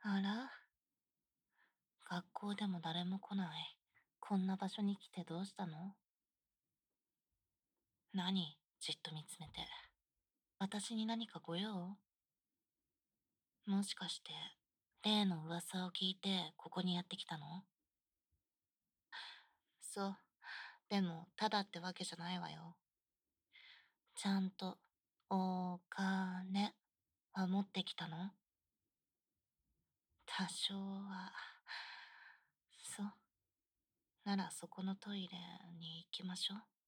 あら、学校でも誰も来ない。こんな場所に来てどうしたの？何じっと見つめて。私に何かご用？もしかして、例の噂を聞いてここにやってきたの？そう。でも、ただってわけじゃないわよ。ちゃんと、お金は持ってきたの？多少は。そう。ならそこのトイレに行きましょう。